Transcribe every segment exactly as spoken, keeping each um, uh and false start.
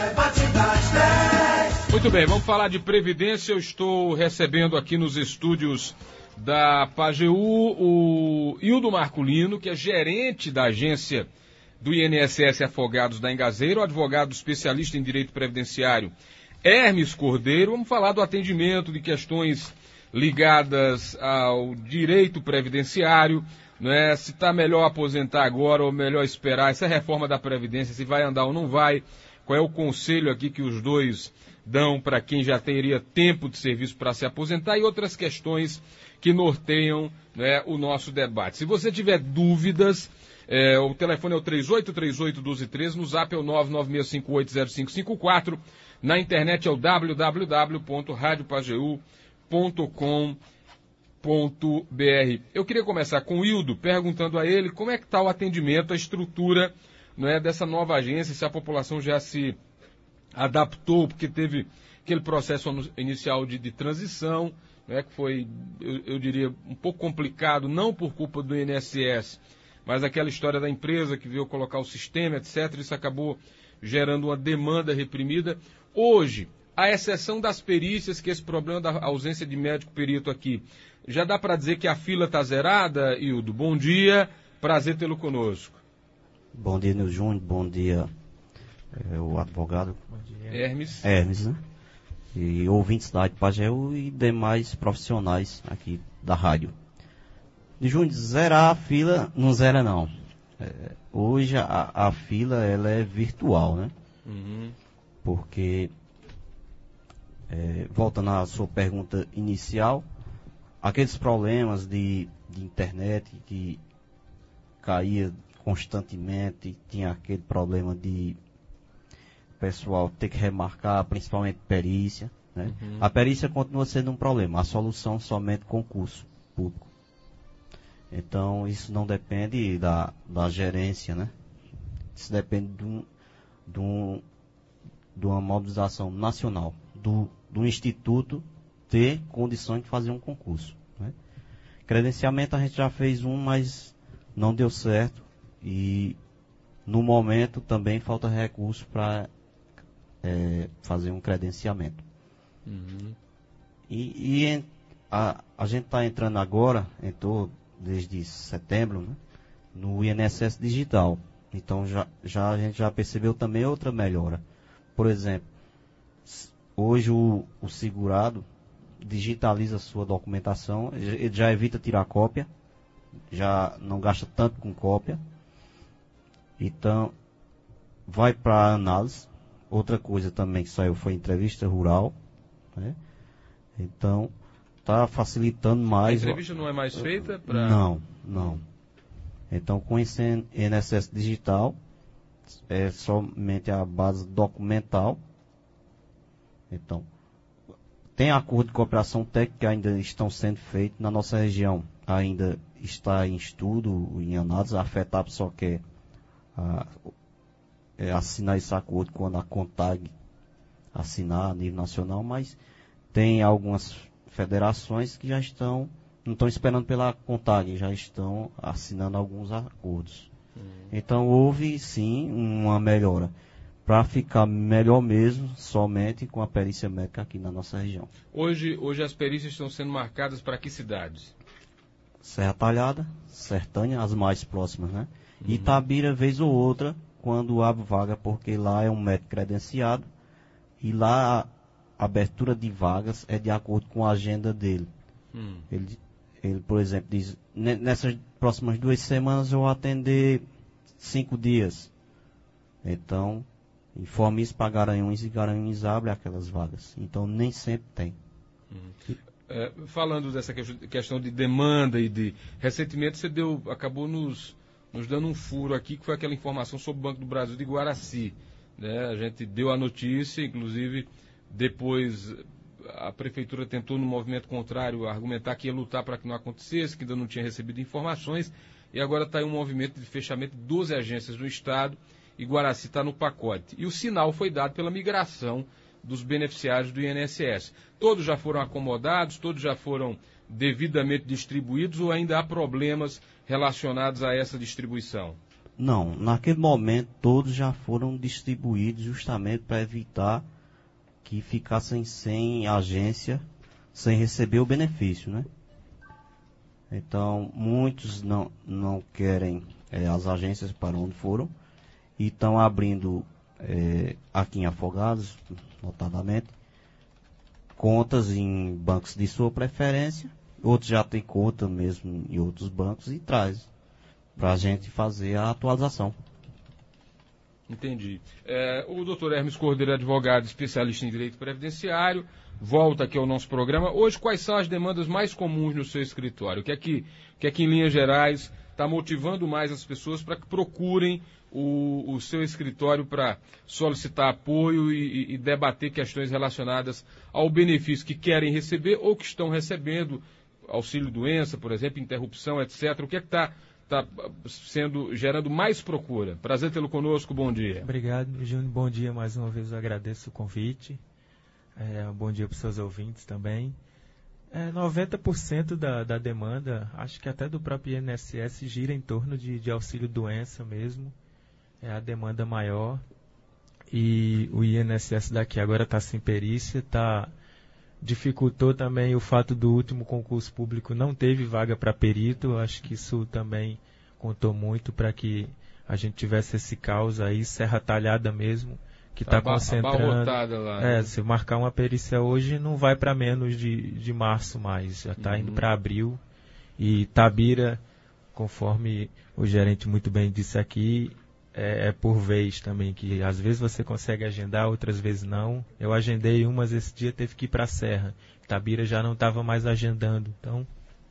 Muito bem, vamos falar de Previdência. Eu estou recebendo aqui nos estúdios da Pajeú o Hildo Marculino, que é gerente da agência do I N S S Afogados da Engazeira, o advogado especialista em direito previdenciário Hermes Cordeiro. Vamos falar do atendimento de questões ligadas ao direito previdenciário, né? Se está melhor aposentar agora ou melhor esperar, essa reforma da Previdência, se vai andar ou não vai, qual é o conselho aqui que os dois dão para quem já teria tempo de serviço para se aposentar e outras questões que norteiam, né, o nosso debate. Se você tiver dúvidas, é, o telefone é o três oito três oito, um dois um três, no zap é o nove nove seis cinco oito zero cinco cinco quatro, na internet é o w w w ponto rádio pajeú ponto com ponto b r. Eu queria começar com o Hildo, perguntando a ele como é que está o atendimento, a estrutura, né, dessa nova agência, se a população já se adaptou, porque teve aquele processo inicial de, de transição, né, que foi, eu, eu diria, um pouco complicado, não por culpa do I N S S, mas aquela história da empresa que veio colocar o sistema, etcétera. Isso acabou gerando uma demanda reprimida. Hoje, à exceção das perícias, que esse problema da ausência de médico perito aqui, já dá para dizer que a fila está zerada, Hildo? Bom dia, prazer tê-lo conosco. Bom dia, Nil Júnior, bom dia, é, o advogado Hermes. Hermes, né? E ouvintes da Rádio Pajeú e demais profissionais aqui da rádio. Nil Júnior, zerar a fila, não zera não. É, hoje a, a fila ela é virtual, né? Uhum. Porque, é, voltando à sua pergunta inicial, aqueles problemas de, de internet que caía constantemente, tinha aquele problema de pessoal ter que remarcar, principalmente perícia, né? Uhum. A perícia continua sendo um problema, a solução somente concurso público. Então isso não depende da, da gerência, né? Isso depende de, um, de, um, de uma mobilização nacional, do, do Instituto ter condições de fazer um concurso, né? Credenciamento a gente já fez um, mas não deu certo. E no momento também falta recurso para é, fazer um credenciamento. Uhum. E, e a, a gente está entrando agora, entrou desde setembro, né, no I N S S digital. Então já, já, a gente já percebeu também outra melhora. Por exemplo, hoje o, o segurado digitaliza a sua documentação, ele já evita tirar cópia, já não gasta tanto com cópia. Então, vai para a análise. Outra coisa também que saiu foi entrevista rural, né? Então, está facilitando mais. A entrevista não é mais feita? Pra... Não, não. Então, com esse I N S S digital, é somente a base documental. Então, tem acordo de cooperação técnica que ainda estão sendo feitos. Na nossa região, ainda está em estudo, em análise. A FETAP só quer A, é, assinar esse acordo quando a CONTAG assinar a nível nacional, mas tem algumas federações que já estão, não estão esperando pela CONTAG, já estão assinando alguns acordos. Uhum. Então houve sim uma melhora, para ficar melhor mesmo, somente com a perícia médica aqui na nossa região. Hoje, hoje as perícias estão sendo marcadas para que cidades? Serra Talhada, Sertânia, as mais próximas, né? Uhum. Itabira, vez ou outra, quando abre vaga, porque lá é um médico credenciado e lá a abertura de vagas é de acordo com a agenda dele. Uhum. Ele, ele, por exemplo, diz, nessas próximas duas semanas eu vou atender cinco dias. Então, informe isso para Garanhuns e Garanhuns abre aquelas vagas. Então, nem sempre tem. Uhum. É, falando dessa questão de demanda e de... Recentemente você deu, acabou nos... nos dando um furo aqui, que foi aquela informação sobre o Banco do Brasil de Guaraci, né? A gente deu a notícia, inclusive depois a prefeitura tentou, no movimento contrário, argumentar que ia lutar para que não acontecesse, que ainda não tinha recebido informações, e agora está em um movimento de fechamento de doze agências do Estado, e Guaraci está no pacote. E o sinal foi dado pela migração dos beneficiários do I N S S. Todos já foram acomodados, todos já foram devidamente distribuídos, ou ainda há problemas relacionados a essa distribuição? Não, naquele momento todos já foram distribuídos justamente para evitar que ficassem sem agência, sem receber o benefício, né? Então, muitos não, não querem é, as agências para onde foram e estão abrindo, é, aqui em Afogados, notadamente, contas em bancos de sua preferência. Outros já têm conta mesmo em outros bancos e traz para a gente fazer a atualização. Entendi. É, o doutor Hermes Cordeiro, advogado especialista em direito previdenciário, volta aqui ao nosso programa. Hoje, quais são as demandas mais comuns no seu escritório? O que é que, o que, é que em linhas gerais, está motivando mais as pessoas para que procurem o, o seu escritório para solicitar apoio e, e debater questões relacionadas ao benefício que querem receber ou que estão recebendo, auxílio-doença, por exemplo, interrupção, etcétera. O que é que está tá sendo, gerando mais procura? Prazer tê-lo conosco, bom dia. Obrigado, Júnior, bom dia mais uma vez, eu agradeço o convite. É, bom dia para os seus ouvintes também. É, noventa por cento da, da demanda, acho que até do próprio I N S S, gira em torno de, de auxílio-doença mesmo. É a demanda maior. E o I N S S daqui agora está sem perícia, tá, dificultou também o fato do último concurso público não teve vaga para perito. Acho que isso também contou muito para que a gente tivesse esse caos aí, serra talhada mesmo, que está concentrando. Lá, é, né? Se marcar uma perícia hoje, não vai para menos de, de março mais, já está uhum. indo para abril. E Tabira, conforme o gerente muito bem disse aqui, é, é por vez também, que às vezes você consegue agendar, outras vezes não. Eu agendei umas esse dia, teve que ir para a Serra. Tabira já não estava mais agendando, então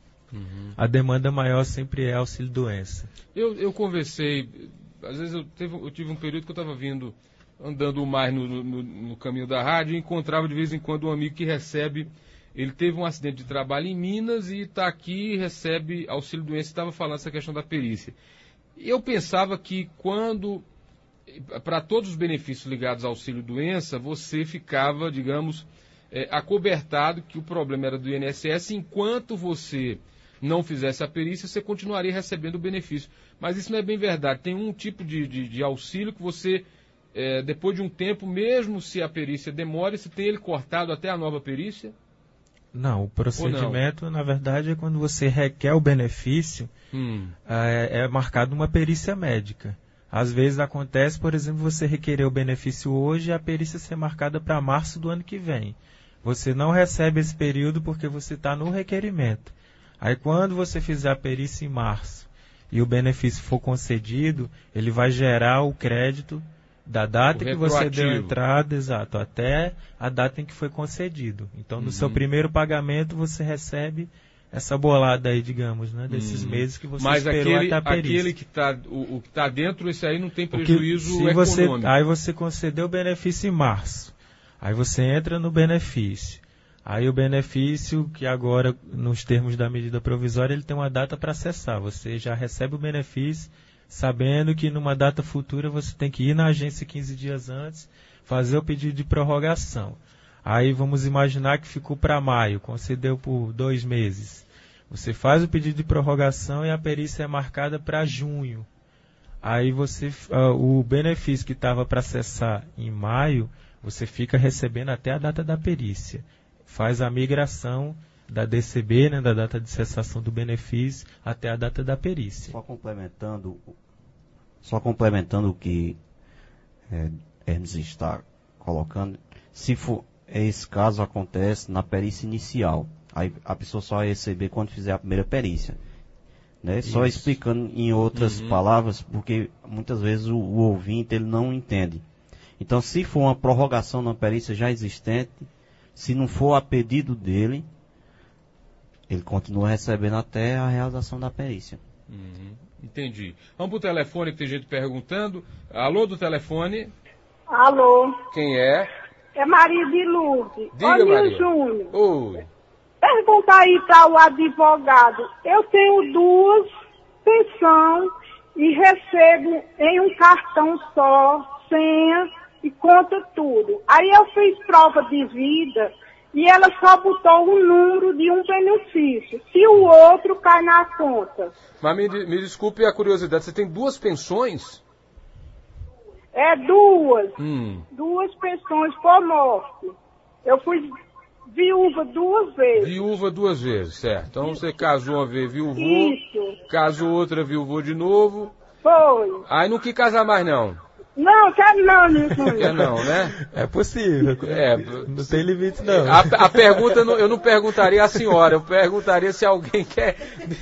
uhum. a demanda maior sempre é auxílio-doença. Eu, eu conversei, às vezes eu, teve, eu tive um período que eu estava vindo andando mais no, no, no caminho da rádio, e encontrava de vez em quando um amigo que recebe, ele teve um acidente de trabalho em Minas e está aqui e recebe auxílio-doença, estava falando essa questão da perícia. Eu pensava que quando, para todos os benefícios ligados ao auxílio-doença, você ficava, digamos, é, acobertado, que o problema era do I N S S, enquanto você não fizesse a perícia, você continuaria recebendo o benefício. Mas isso não é bem verdade. Tem um tipo de, de, de auxílio que você... É, depois de um tempo, mesmo se a perícia demore, se tem ele cortado até a nova perícia? Não, o procedimento, na verdade, é quando você requer o benefício, hum. é, é marcado uma perícia médica. Às vezes acontece, por exemplo, você requerer o benefício hoje e a perícia ser marcada para março do ano que vem. Você não recebe esse período porque você está no requerimento. Aí quando você fizer a perícia em março e o benefício for concedido, ele vai gerar o crédito da data que você deu a entrada, exato, até a data em que foi concedido. Então, no uhum. seu primeiro pagamento, você recebe essa bolada aí, digamos, né, desses uhum. meses que você Mas esperou aquele, até a perícia. Aquele que está o, o que tá dentro, esse aí não tem prejuízo que, você, econômico. Aí você concedeu o benefício em março. Aí você entra no benefício. Aí o benefício, que agora, nos termos da medida provisória, ele tem uma data para acessar. Você já recebe o benefício, sabendo que numa data futura você tem que ir na agência quinze dias antes, fazer o pedido de prorrogação. Aí vamos imaginar que ficou para maio, concedeu por dois meses. Você faz o pedido de prorrogação e a perícia é marcada para junho. Aí você, uh, o benefício que estava para acessar em maio, você fica recebendo até a data da perícia. Faz a migração da D C B, né, da data de cessação do benefício, até a data da perícia. Só complementando, só complementando o que é, Hermes está colocando, se for esse caso acontece na perícia inicial, aí a pessoa só vai receber quando fizer a primeira perícia. Né? Só explicando em outras uhum. palavras, porque muitas vezes o, o ouvinte ele não entende. Então, se for uma prorrogação na perícia já existente, se não for a pedido dele, ele continua recebendo até a realização da perícia. Uhum, entendi. Vamos para o telefone, que tem gente perguntando. Alô, do telefone? Alô? Quem é? É Maria de Lourdes. Diga, Ô, Maria. Júnior. Oi. Pergunta aí para o advogado. Eu tenho duas pensões e recebo em um cartão só, senha e conta tudo. Aí eu fiz prova de vida e ela só botou o número de um benefício, se o outro cai na conta. Mas me, me desculpe a curiosidade, você tem duas pensões? É duas, Hum. duas pensões por morte. Eu fui viúva duas vezes. Viúva duas vezes, certo. Então você casou uma vez, viúvou, Isso, casou outra, viúvou de novo. foi. Aí não quis casar mais não. Não, quero não, Nilson. Quer não, né? É possível. É, Não tem limite, não. A, a pergunta, eu não perguntaria à senhora, eu perguntaria se alguém quer...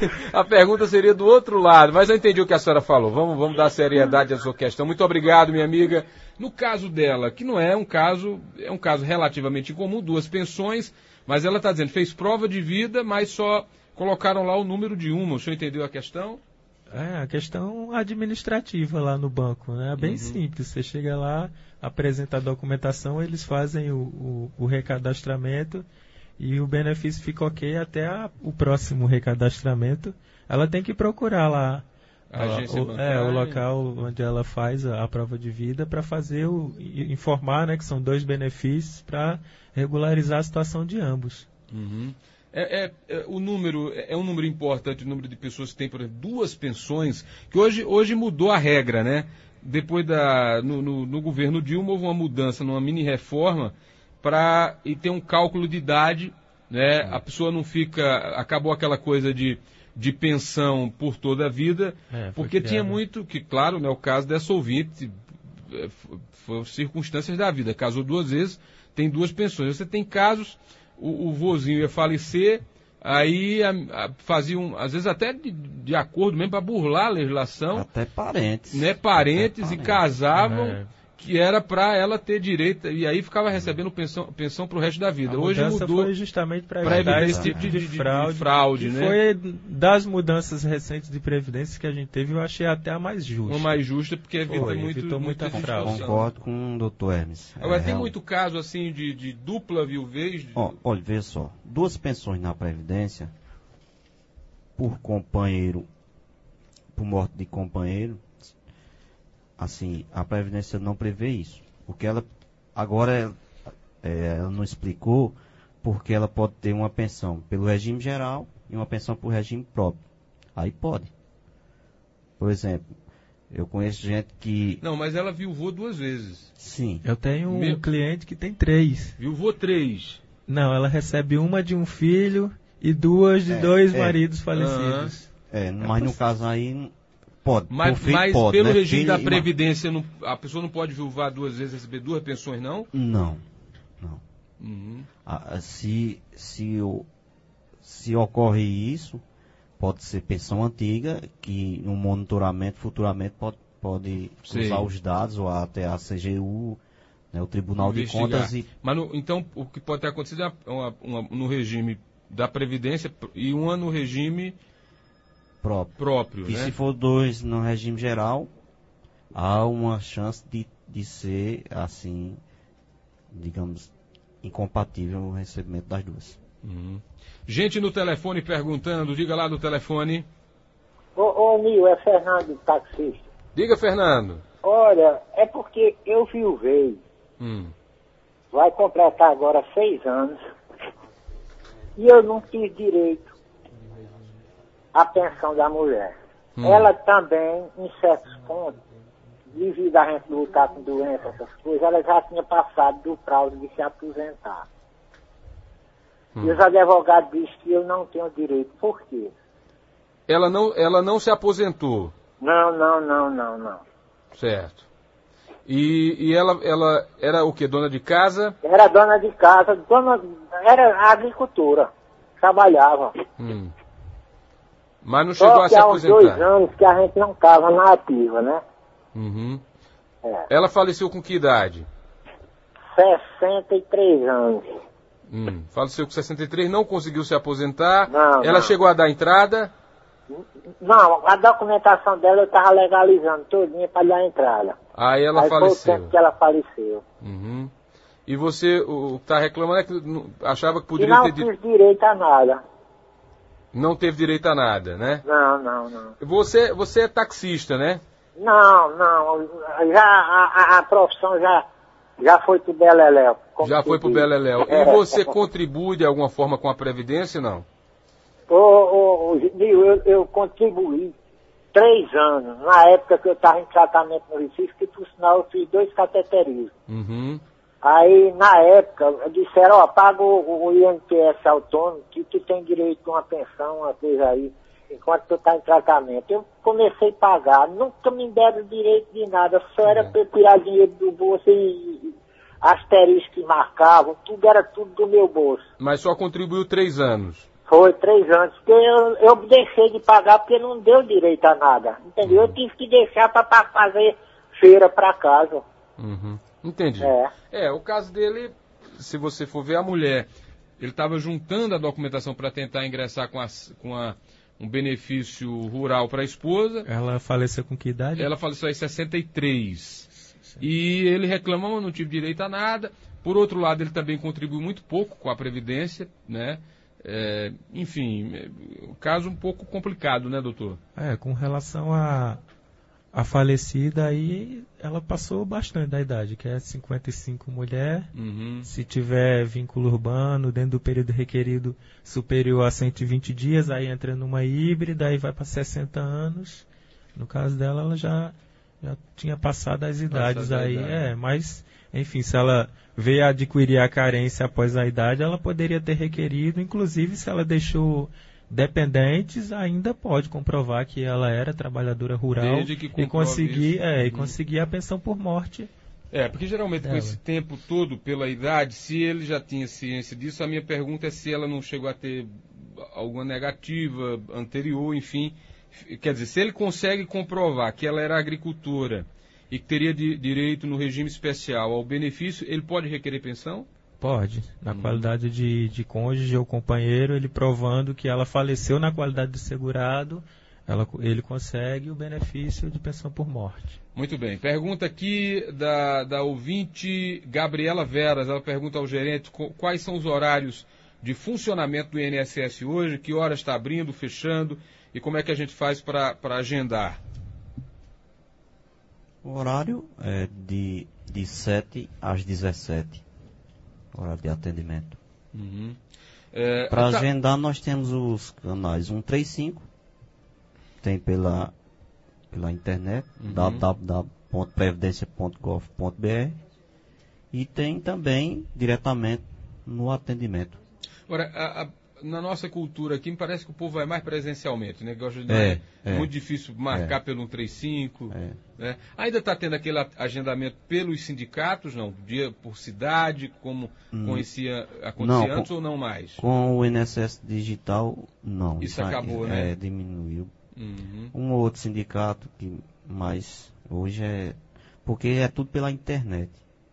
A pergunta seria do outro lado, mas eu entendi o que a senhora falou. Vamos, vamos dar seriedade à sua questão. Muito obrigado, minha amiga. No caso dela, que não é um caso, é um caso relativamente incomum, duas pensões, mas ela está dizendo, fez prova de vida, mas só colocaram lá o número de uma. O senhor entendeu a questão? É, a questão administrativa lá no banco, né? É bem Uhum. simples. Você chega lá, apresenta a documentação, eles fazem o, o, o recadastramento e o benefício fica ok até a, o próximo recadastramento. Ela tem que procurar lá A a- agência o, bancária. é, o local onde ela faz a, a prova de vida para fazer o i- informar, né, que são dois benefícios para regularizar a situação de ambos. Uhum. É, é, é, o número, é um número importante, o número de pessoas que têm, por exemplo, duas pensões, que hoje, hoje mudou a regra, né? Depois da, no, no, no governo Dilma houve uma mudança, numa mini reforma, para e tem um cálculo de idade, né? A pessoa não fica, acabou aquela coisa de, de pensão por toda a vida, É, foi porque tinha criado. muito, que claro, né, o caso dessa ouvinte, é, foram circunstâncias da vida, casou duas vezes, tem duas pensões. Você tem casos, o, o vozinho ia falecer, aí a, a, faziam, às vezes até de, de acordo mesmo para burlar a legislação, Até parentes. né, parentes Até e parentes. casavam, É. que era para ela ter direito, e aí ficava recebendo pensão, pensão para o resto da vida. A Hoje mudança mudou foi justamente para para evitar evitar esse tipo de, de, de, de fraude. fraude, que né? Foi das mudanças recentes de previdência que a gente teve, eu achei até a mais justa. Uma mais justa, porque evita Foi, muito, evitou muita muita fraude. discussão. Concordo com o doutor Hermes. Agora, É, tem real- muito caso assim de, de dupla viuvez? de- Ó, olha, veja só. Duas pensões na Previdência, por companheiro, por morte de companheiro, assim, a Previdência não prevê isso. Porque ela, agora, é, ela não explicou porque ela pode ter uma pensão pelo regime geral e uma pensão por regime próprio. Aí pode. Por exemplo, eu conheço gente que, Não, mas ela viuvou duas vezes. sim, Eu tenho um Meu- cliente que tem três. Viuvou três. Não, ela recebe uma de um filho e duas de É, dois é. maridos falecidos. é, mas no caso aí, pode. Mas, Por filho mas pode, pelo né? regime Filho da e ma- Previdência, não- a pessoa não pode viuvar duas vezes, receber duas pensões, não? Não, não. Uhum. Ah, ah, se, se, o- se ocorre isso, pode ser pensão antiga, que no monitoramento futuramente pode, pode Sei. usar os dados, ou até a C G U, né, o Tribunal de Investigar. Contas, e Mas no- então, o que pode ter acontecido é uma, uma- no regime da Previdência e uma no regime próprio. próprio, E né? se for dois no regime geral, há uma chance de, de ser, assim, digamos, incompatível o recebimento das duas. Uhum. Gente no telefone perguntando, diga lá no telefone. Ô, ô Nil, é Fernando, taxista. Diga, Fernando. Olha, é porque eu viuvei, Hum. vai completar agora seis anos, e eu não tive direito à pensão da mulher. Hum. Ela também, em certos pontos, devido a gente lutar com doença, essas coisas, ela já tinha passado do prazo de se aposentar. Hum. E os advogados dizem que eu não tenho direito. Por quê? Ela não, ela não se aposentou, Não, não, não, não, não. certo? E, e ela, ela era o quê? Dona de casa? Era dona de casa, dona, era agricultora, trabalhava. Hum. Mas não chegou Só a que se há uns dois aposentar. anos que a gente não estava na ativa, né? Uhum. É. Ela faleceu com que idade? sessenta e três anos. Hum. Faleceu com sessenta e três, não conseguiu se aposentar. Não, ela não. chegou a dar entrada. Não, a documentação dela eu estava legalizando todinha para dar entrada. Aí ela Aí foi o faleceu. tempo que ela faleceu. Uhum. E você o que está reclamando é que não- achava que E poderia não ter. di- fiz direito a nada. Não teve direito a nada, né? Não, não, não. Você, você é taxista, né? Não, não. Já a, a, a profissão já Já foi pro Beleléu. Já foi pro Beleléu. E você contribui de alguma forma com a Previdência, não? Ô, ô, ô, Nil, eu, eu contribuí três anos, na época que eu estava em tratamento no Recife, que por sinal eu fiz dois cateterismos. Uhum. Aí, na época, disseram, ó, paga o, o I N P S autônomo, que tu tem direito a uma pensão, uma coisa aí, enquanto tu tá em tratamento. Eu comecei a pagar, nunca me deram direito de nada, só era para eu tirar dinheiro do bolso e asterisco que marcavam, tudo era tudo do meu bolso. Mas só contribuiu três anos. Foi três anos, porque eu, eu deixei de pagar porque não deu direito a nada, entendeu? Eu tive que deixar para fazer feira para casa. Uhum. Entendi. É. é, o caso dele, se você for ver a mulher, ele estava juntando a documentação para tentar ingressar com, a, com a, um benefício rural para a esposa. Ela faleceu com que idade? Ela faleceu em sessenta e três. E ele reclamou, mas não tive direito a nada. Por outro lado, ele também contribuiu muito pouco com a Previdência, né? É, enfim, um caso um pouco complicado, né, doutor? É, com relação a, a falecida, aí ela passou bastante da idade, que é cinquenta e cinco mulher. Uhum. Se tiver vínculo urbano, dentro do período requerido superior a cento e vinte dias, aí entra numa híbrida, aí vai para sessenta anos. No caso dela, ela já, já tinha passado as idades Passado aí. a idade. É, mas, enfim, se ela veio adquirir a carência após a idade, ela poderia ter requerido, inclusive se ela deixou dependentes, ainda pode comprovar que ela era trabalhadora rural Desde que e conseguir, isso. é, e Uhum. conseguir a pensão por morte. É, porque geralmente com Ela. esse tempo todo, pela idade, se ele já tinha ciência disso, a minha pergunta é se ela não chegou a ter alguma negativa anterior, enfim. Quer dizer, se ele consegue comprovar que ela era agricultora e que teria de, direito no regime especial ao benefício, ele pode requerer pensão? Pode, na Hum. qualidade de, de cônjuge ou companheiro, ele provando que ela faleceu na qualidade de segurado, ela, ele consegue o benefício de pensão por morte. Muito bem. Pergunta aqui da, da ouvinte Gabriela Veras. Ela pergunta ao gerente co- quais são os horários de funcionamento do I N S S hoje, que horas está abrindo, fechando e como é que a gente faz para agendar. O horário é de, de sete às dezessete, horário de atendimento. Uhum. É, Para tá- agendar, nós temos os canais cento e trinta e cinco, tem pela, pela internet, Uhum. w w w ponto previdência ponto gov ponto b r, e tem também diretamente no atendimento. Agora, a- a- na nossa cultura aqui, me parece que o povo vai mais presencialmente, né? Gosta de, É, é, é. muito difícil marcar É. pelo cento e trinta e cinco. É. Né? Ainda está tendo aquele a- agendamento pelos sindicatos, não? Dia por cidade, como Hum. conhecia, acontecia Não, antes com- ou não mais? Com o I N S S digital, não. Isso aí, acabou, é, né? diminuiu. Uhum. Um ou outro sindicato, que, mas hoje é... Porque é tudo pela internet.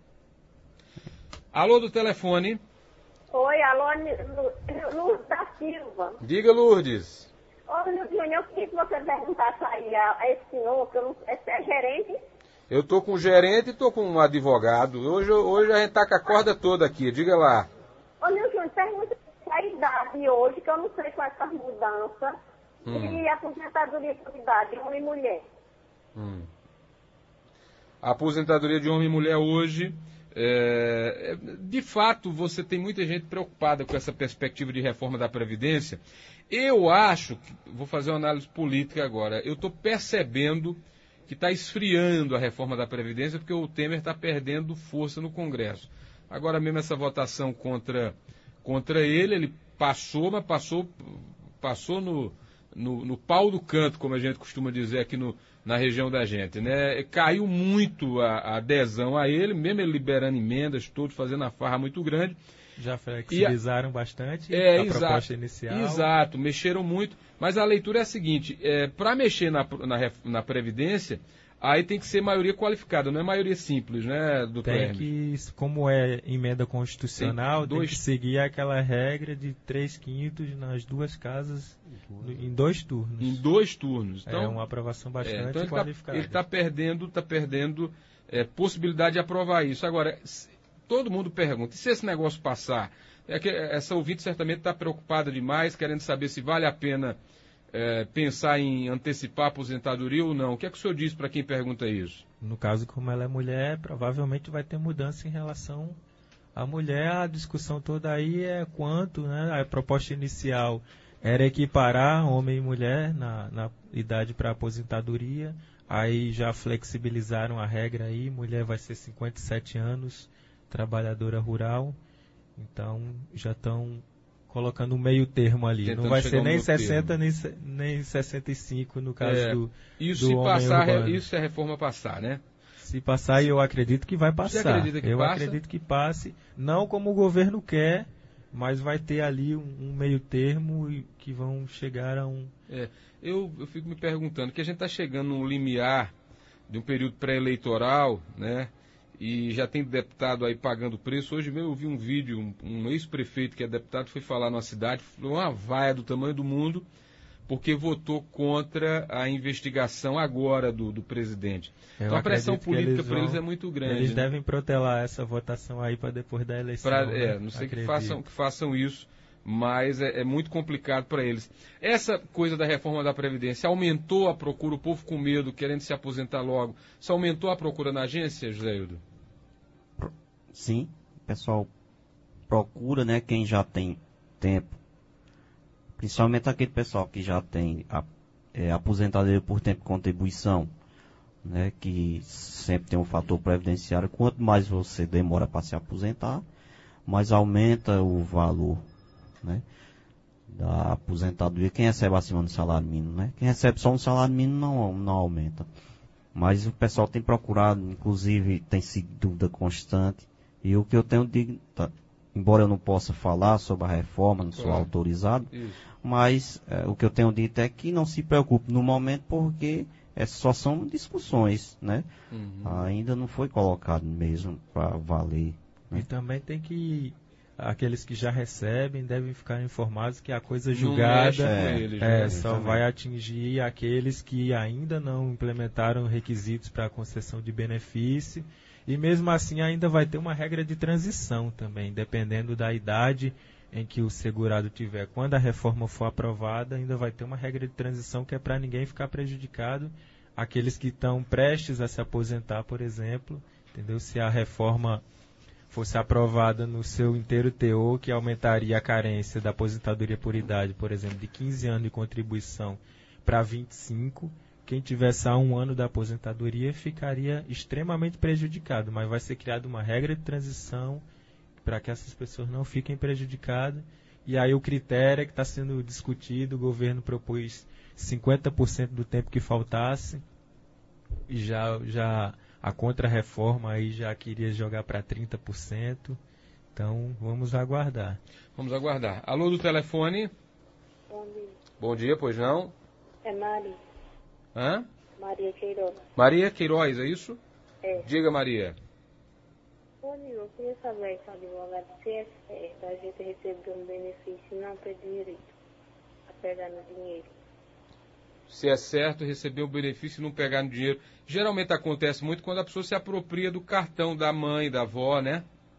Alô do telefone. Oi, alô, Lourdes da Silva. Diga, Lourdes. Ô, Júnior, eu queria que você perguntasse aí a, a esse senhor, que eu não é, é gerente. Eu tô com o gerente e tô com um advogado. Hoje, hoje a gente tá com a corda toda aqui. Diga lá. Ô, Júnior, pergunta a idade hoje, que eu não sei com essas mudanças, Hum. e a aposentadoria por idade, homem e mulher. Hum. A aposentadoria de homem e mulher hoje, é, é, de fato, você tem muita gente preocupada com essa perspectiva de reforma da Previdência. Eu acho, que, vou fazer uma análise política agora, eu estou percebendo que está esfriando a reforma da Previdência porque o Temer está perdendo força no Congresso. Agora mesmo essa votação contra, contra ele, ele passou, mas passou, passou no, no, no pau do canto, como a gente costuma dizer aqui no, na região da gente, né? Caiu muito a, a adesão a ele, mesmo ele liberando emendas, todos fazendo a farra muito grande. Já flexibilizaram E a, bastante é, a exato, proposta inicial. Exato, mexeram muito, mas a leitura é a seguinte, é, para mexer na, na, na Previdência, aí tem que ser maioria qualificada, não é maioria simples, né, doutor Tem Hermes? que, como é emenda constitucional, Tem tem, dois- que seguir aquela regra de três quintos nas duas casas no- em dois turnos. Em dois turnos. Então, é uma aprovação é, bastante então ele qualificada. está perdendo, tá perdendo é, possibilidade de aprovar isso. Agora, s- todo mundo pergunta, e se esse negócio passar? É que essa ouvinte certamente está preocupada demais, querendo saber se vale a pena é, pensar em antecipar a aposentadoria ou não. O que é que o senhor diz para quem pergunta isso? No caso, como ela é mulher, provavelmente vai ter mudança em relação à mulher. A discussão toda aí é quanto, né? A proposta inicial era equiparar homem e mulher na, na idade para aposentadoria. Aí já flexibilizaram a regra aí, mulher vai ser cinquenta e sete anos, trabalhadora rural. Então já estão colocando um meio termo ali. Tentando não vai ser nem sessenta nem, nem sessenta e cinco no caso é, do, isso do se homem passar, urbano. Isso se a reforma passar, né? Se passar, eu acredito que vai passar. Você acredita que eu passa? acredito que passe, não como o governo quer, mas vai ter ali um, um meio termo e que vão chegar a um... É, eu, eu fico me perguntando, que a gente está chegando num limiar de um período pré-eleitoral, né? E já tem deputado aí pagando preço. Hoje mesmo eu vi um vídeo, um, um ex-prefeito que é deputado foi falar numa cidade, falou uma vaia do tamanho do mundo, porque votou contra a investigação agora do, do presidente. Eu então a pressão política para eles vão, é muito grande. Eles né? devem protelar essa votação aí para depois da eleição. Pra, né? É, não sei que façam, que façam isso, mas é, é muito complicado para eles. Essa coisa da reforma da Previdência aumentou a procura, o povo com medo, querendo se aposentar logo. Isso aumentou a procura na agência, José Hildo? Sim, o pessoal procura, né, quem já tem tempo. Principalmente aquele pessoal que já tem a, é, aposentadoria por tempo de contribuição, né, que sempre tem um fator previdenciário. Quanto mais você demora para se aposentar, mais aumenta o valor, né, da aposentadoria. Quem recebe acima do salário mínimo, né? Quem recebe só um salário mínimo não, não aumenta. Mas o pessoal tem procurado, inclusive tem sido dúvida constante. E o que eu tenho dito, tá, embora eu não possa falar sobre a reforma, não sou claro. autorizado, Isso. mas é, o que eu tenho dito é que não se preocupe no momento, porque é, só são discussões, né? Uhum. Ainda não foi colocado mesmo para valer. Né? E também tem que... Aqueles que já recebem devem ficar informados que a coisa julgada é, eles, é, né? só vai atingir aqueles que ainda não implementaram requisitos para a concessão de benefício. E mesmo assim ainda vai ter uma regra de transição também, dependendo da idade em que o segurado tiver. Quando a reforma for aprovada, ainda vai ter uma regra de transição que é para ninguém ficar prejudicado. Aqueles que estão prestes a se aposentar, por exemplo, entendeu? Se a reforma fosse aprovada no seu inteiro teor, que aumentaria a carência da aposentadoria por idade, por exemplo, de quinze anos de contribuição para vinte e cinco, quem tivesse a um ano da aposentadoria ficaria extremamente prejudicado, mas vai ser criada uma regra de transição para que essas pessoas não fiquem prejudicadas. E aí o critério é que está sendo discutido, o governo propôs cinquenta por cento do tempo que faltasse, e já... já a contra-reforma aí já queria jogar para trinta por cento. Então, vamos aguardar. Vamos aguardar. Alô do telefone? Bom dia. Bom dia, pois não? É Maria. Hã? Maria Queiroz. Maria Queiroz, é isso? É. Diga, Maria. Bom dia, eu queria saber com o advogado se é certo a gente receber um benefício e não ter direito a pegar no dinheiro. Se é certo receber o benefício e não pegar no dinheiro. Geralmente acontece muito quando a pessoa se apropria do cartão da mãe, da avó, né?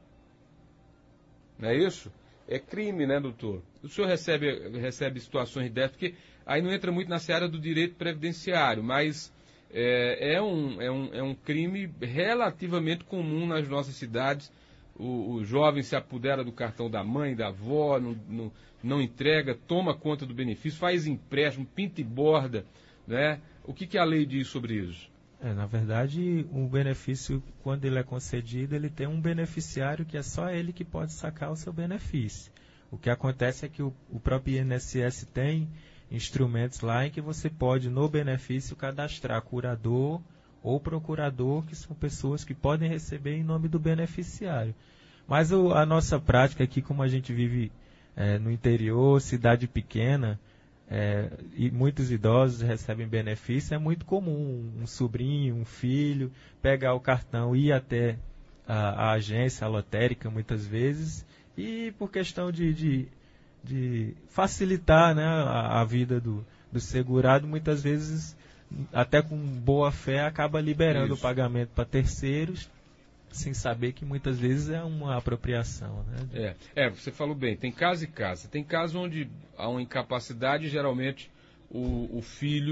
Não é isso? É crime, né, doutor? O senhor recebe, recebe situações dessas, porque aí não entra muito na seara do direito previdenciário, mas é, é, um, é, um, é um crime relativamente comum nas nossas cidades. O, o jovem se apodera do cartão da mãe, da avó, não, não, não entrega, toma conta do benefício, faz empréstimo, pinta e borda, né? O que, que a lei diz sobre isso? É, na verdade, o benefício, quando ele é concedido, ele tem um beneficiário que é só ele que pode sacar o seu benefício. O que acontece é que o, o próprio I N S S tem instrumentos lá em que você pode, no benefício, cadastrar curador ou procurador, que são pessoas que podem receber em nome do beneficiário. Mas o, a nossa prática aqui, como a gente vive é, no interior, cidade pequena, é, e muitos idosos recebem benefício, é muito comum um sobrinho, um filho, pegar o cartão e ir até a, a agência, a lotérica, muitas vezes, e por questão de, de, de facilitar, né, a, a vida do, do segurado, muitas vezes, até com boa fé, acaba liberando Isso. o pagamento para terceiros, sem saber que muitas vezes é uma apropriação. Né? É, é, você falou bem, tem caso e caso. Tem caso onde há uma incapacidade, geralmente o, o filho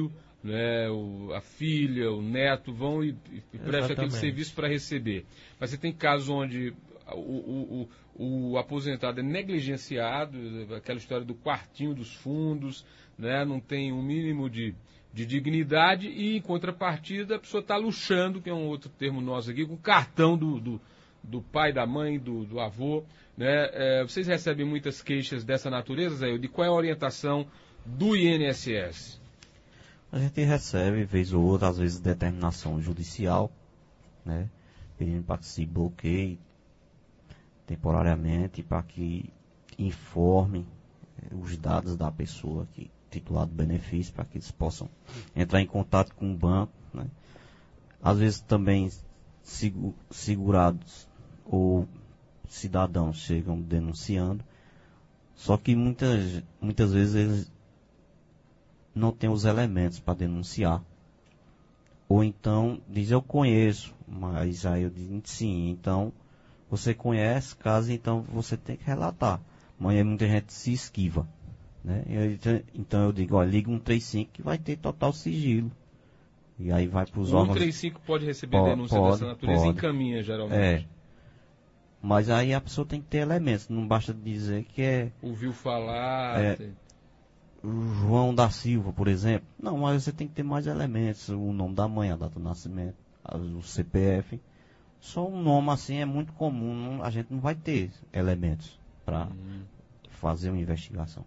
né, o, a filha, o neto vão e, e prestam aquele serviço para receber. Mas você tem casos onde o, o, o, o aposentado é negligenciado, aquela história do quartinho dos fundos, né, não tem um mínimo de, de dignidade e, em contrapartida, a pessoa está luxando, que é um outro termo nosso aqui, com o cartão do, do, do pai, da mãe, do, do avô. Né? É, vocês recebem muitas queixas dessa natureza, Zé? De qual é a orientação do I N S S? A gente recebe, vez ou outra, às vezes, determinação judicial, né, pedindo para que se bloqueie temporariamente, para que informe eh, os dados da pessoa que titular do benefício, para que eles possam entrar em contato com o banco. Né. Às vezes também segu- segurados ou cidadãos chegam denunciando, só que muitas, muitas vezes eles não tem os elementos para denunciar. Ou então diz, eu conheço, mas aí eu digo, sim, então você conhece, caso então você tem que relatar. Mas aí muita gente se esquiva. Né? Eu, então eu digo, olha, liga um três cinco que vai ter total sigilo. E aí vai para os órgãos... um três cinco pode receber pode, denúncia pode, dessa natureza e pode. encaminha, geralmente. É. Mas aí a pessoa tem que ter elementos, não basta dizer que é... Ouviu falar... É, tem... João da Silva, por exemplo. Não, mas você tem que ter mais elementos. O nome da mãe, a data do nascimento, o C P F. Só um nome assim é muito comum. Não, a gente não vai ter elementos para hum. fazer uma investigação.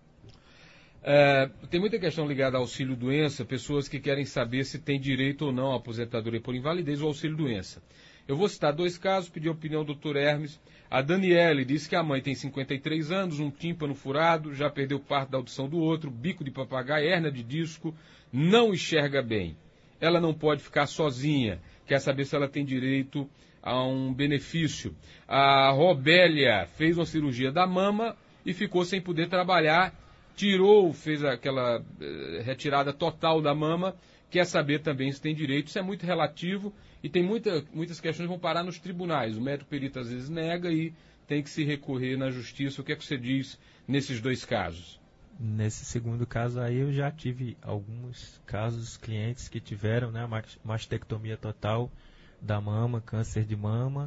É, tem muita questão ligada ao auxílio-doença, pessoas que querem saber se tem direito ou não à aposentadoria por invalidez ou auxílio-doença. Eu vou citar dois casos, pedir a opinião do doutor Hermes. A Daniele disse que a mãe tem cinquenta e três anos, um tímpano furado, já perdeu parte da audição do outro, bico de papagaio, hérnia de disco, não enxerga bem. Ela não pode ficar sozinha, quer saber se ela tem direito a um benefício. A Robélia fez uma cirurgia da mama e ficou sem poder trabalhar, tirou, fez aquela eh, retirada total da mama, quer saber também se tem direito. Isso é muito relativo e tem muita, muitas questões que vão parar nos tribunais. O médico perito às vezes nega e tem que se recorrer na justiça. O que é que você diz nesses dois casos? Nesse segundo caso aí eu já tive alguns casos, clientes que tiveram, né, mastectomia total da mama, câncer de mama,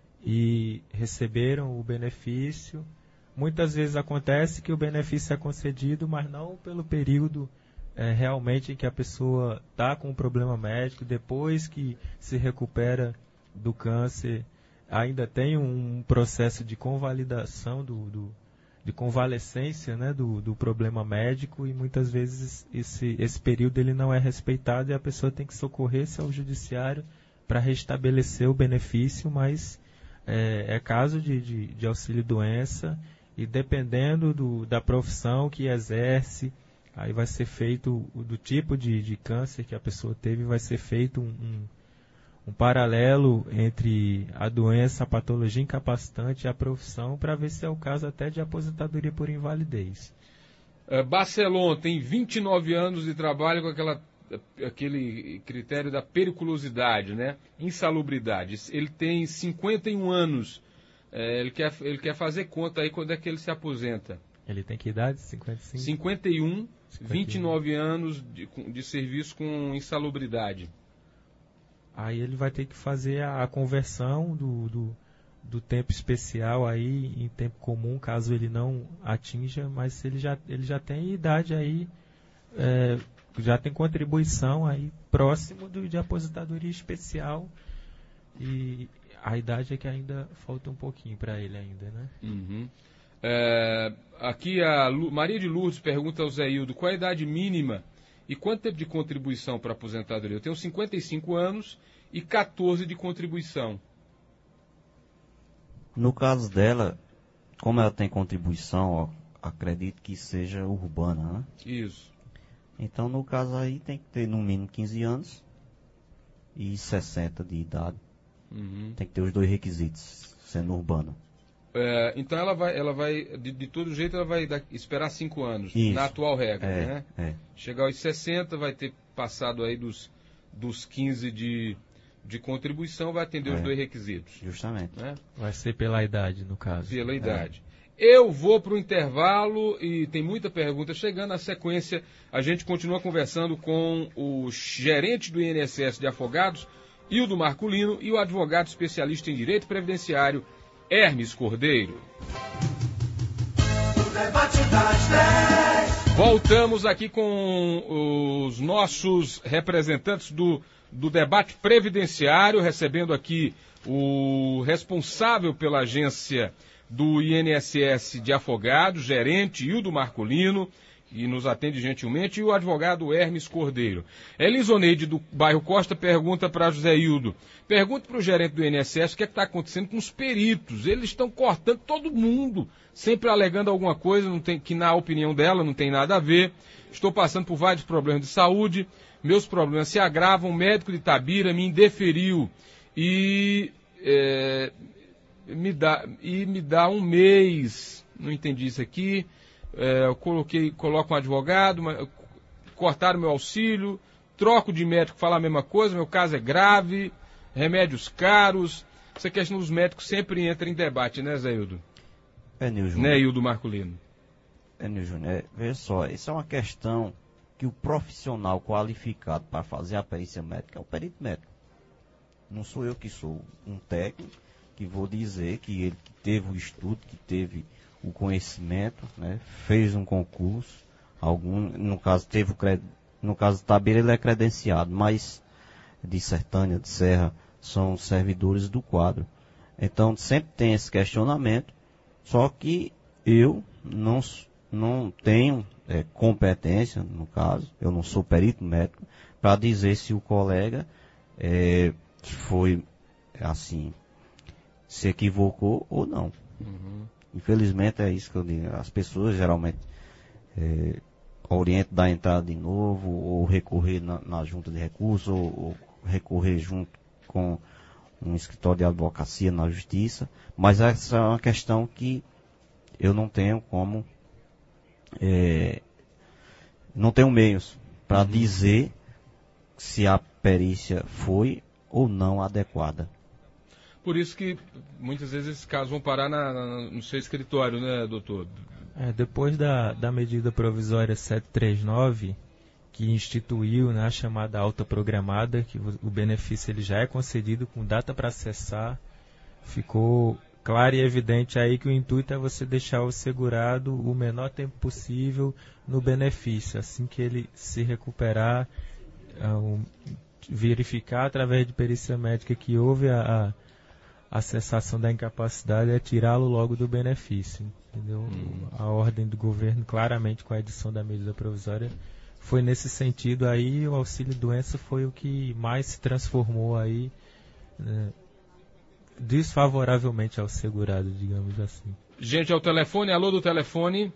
e receberam o benefício. Muitas vezes acontece que o benefício é concedido, mas não pelo período é, realmente em que a pessoa está com um problema médico. Depois que se recupera do câncer, ainda tem um processo de convalidação, do, do, de convalescência, né, do, do problema médico, e muitas vezes esse, esse período ele não é respeitado e a pessoa tem que socorrer-se ao judiciário para restabelecer o benefício, mas é, é caso de, de, de auxílio-doença, e dependendo do, da profissão que exerce, aí vai ser feito, do tipo de, de câncer que a pessoa teve, vai ser feito um, um, um paralelo entre a doença, a patologia incapacitante e a profissão, para ver se é o caso até de aposentadoria por invalidez. Uh, Barcelona tem vinte e nove anos de trabalho com aquela, aquele critério da periculosidade, né? Insalubridade. Ele tem cinquenta e um anos. É, ele, quer, ele quer fazer conta aí quando é que ele se aposenta. Ele tem que idade? cinquenta e cinco? cinquenta e um, vinte e nove anos de, de serviço com insalubridade. Aí ele vai ter que fazer a, a conversão do, do, do tempo especial aí em tempo comum, caso ele não atinja, mas ele já, ele já tem idade aí, é, já tem contribuição aí próximo do, de aposentadoria especial, e a idade é que ainda falta um pouquinho para ele ainda, né? Uhum. É, aqui a Lu, Maria de Lourdes pergunta ao Zé Hildo, qual a idade mínima e quanto tempo de contribuição para a aposentadoria? Eu tenho cinquenta e cinco anos e quatorze de contribuição. No caso dela, como ela tem contribuição, ó, acredito que seja urbana, né? Isso. Então, no caso aí, tem que ter no mínimo quinze anos e sessenta de idade. Uhum. Tem que ter os dois requisitos, sendo urbana. É, então ela vai, ela vai de, de todo jeito, ela vai dar, esperar cinco anos, isso, na atual regra, é, né? É. Chegar aos sessenta, vai ter passado aí dos, dos quinze de, de contribuição, vai atender é, os dois requisitos. Justamente. Né? Vai ser pela idade, no caso. Pela idade. Eu vou para o intervalo e tem muita pergunta chegando. Na sequência, a gente continua conversando com o gerente do I N S S de Afogados, Hildo Marculino, e o advogado especialista em direito previdenciário, Hermes Cordeiro. O debate das dez. Voltamos aqui com os nossos representantes do, do debate previdenciário, recebendo aqui o responsável pela agência do I N S S de Afogados, gerente Hildo Marculino, que nos atende gentilmente, e o advogado Hermes Cordeiro. Elisoneide, do bairro Costa, pergunta para José Hildo, pergunta para o gerente do I N S S o que é está acontecendo com os peritos. Eles estão cortando todo mundo, sempre alegando alguma coisa não tem, que, na opinião dela, não tem nada a ver. Estou passando por vários problemas de saúde, meus problemas se agravam, o médico de Itabira me indeferiu e... É, Me dá, e me dá um mês, não entendi isso aqui, é, eu coloquei, coloco um advogado, mas, cortaram meu auxílio, troco de médico, fala a mesma coisa, meu caso é grave, remédios caros, essa questão dos médicos sempre entra em debate, né, Zé Hildo? É, Nil Júnior. Né, Hildo Marculino? É, Nil Júnior, é, veja só, isso é uma questão que o profissional qualificado para fazer a perícia médica é o perito médico. Não sou eu que sou um técnico, que vou dizer que ele que teve o estudo, que teve o conhecimento, né, fez um concurso, algum, no caso teve o cred... no caso do Itabira ele é credenciado, mas de Sertânia, de Serra, são servidores do quadro. Então sempre tem esse questionamento, só que eu não, não tenho é, competência, no caso, eu não sou perito médico, para dizer se o colega é, foi assim, se equivocou ou não. Uhum. Infelizmente é isso que eu digo. As pessoas geralmente é, orientam da entrada de novo, ou recorrer na, na junta de recursos, ou, ou recorrer junto com um escritório de advocacia na justiça, mas essa é uma questão que eu não tenho como, é, não tenho meios para uhum. dizer se a perícia foi ou não adequada. Por isso que muitas vezes esses casos vão parar na, na, no seu escritório, né, doutor? É, depois da, da medida provisória setecentos e trinta e nove, que instituiu, né, a chamada alta programada, que o, o benefício ele já é concedido com data para acessar, ficou claro e evidente aí que o intuito é você deixar o segurado o menor tempo possível no benefício. Assim que ele se recuperar, uh, verificar através de perícia médica que houve a... a a cessação da incapacidade é tirá-lo logo do benefício, entendeu? Hum. A ordem do governo, claramente com a edição da medida provisória, foi nesse sentido aí. O auxílio-doença foi o que mais se transformou aí, né, desfavoravelmente ao segurado, digamos assim. Gente, ao telefone, alô do telefone.